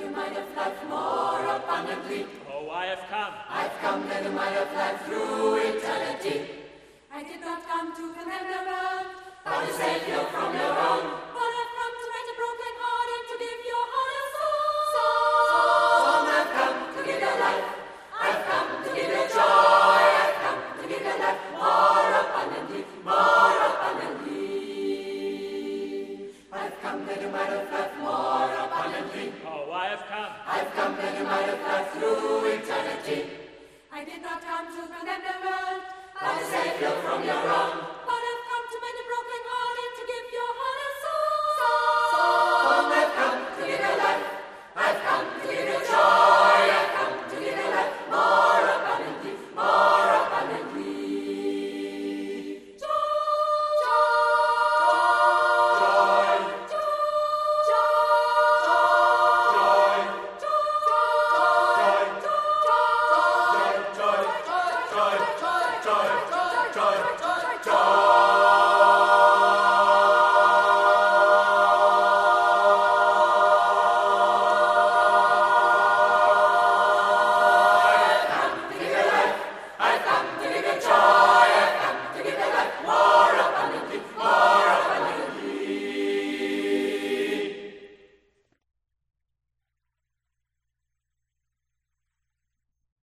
you might have life more abundantly. Oh, I've come that you might have life through eternity. I did not come to condemn the world, but to save you from your own. But I've come to mend a broken heart and to give your heart a song. I've come to give you life. I've come to give you joy. I've come to give you life more abundantly, more abundantly. I've come that you might have life more abundantly. Oh, I've come that you might have life through eternity. I did not come to condemn the world, but to save you from your own.